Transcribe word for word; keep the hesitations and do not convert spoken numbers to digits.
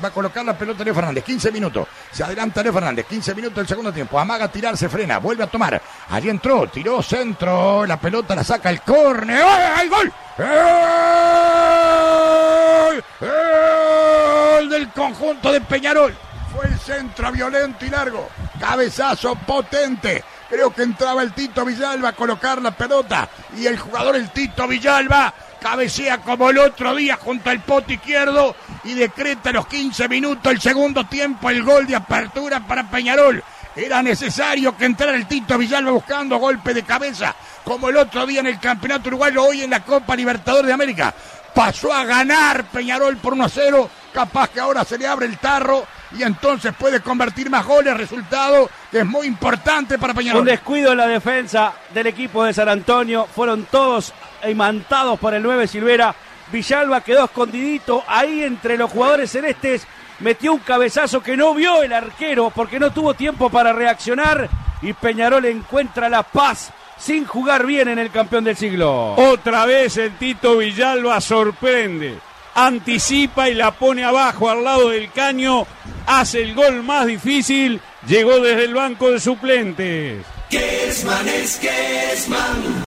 va a colocar la pelota Leo Fernández, quince minutos, se adelanta Leo Fernández, quince minutos del segundo tiempo, amaga a tirar, se frena, vuelve a tomar, allí entró, tiró centro, la pelota la saca el córner, ¡ay, hay gol! ¡El, el del conjunto de Peñarol! Fue el centro violento y largo, cabezazo potente. Creo que entraba el Tito Villalba a colocar la pelota y el jugador, el Tito Villalba, cabecea como el otro día junto al pote izquierdo y decreta a los quince minutos el segundo tiempo el gol de apertura para Peñarol. Era necesario que entrara el Tito Villalba buscando golpe de cabeza como el otro día en el Campeonato Uruguayo, hoy en la Copa Libertadores de América. Pasó a ganar Peñarol por uno a cero, capaz que ahora se le abre el tarro y entonces puede convertir más goles, resultado que es muy importante para Peñarol. Un descuido en la defensa del equipo de San Antonio, fueron todos imantados por el nueve Silvera. Villalba quedó escondidito ahí entre los jugadores celestes, metió un cabezazo que no vio el arquero porque no tuvo tiempo para reaccionar y Peñarol encuentra la paz sin jugar bien en el campeón del siglo. Otra vez el Tito Villalba sorprende, anticipa y la pone abajo al lado del caño, hace el gol más difícil, llegó desde el banco de suplentes. Kessman es Kessman.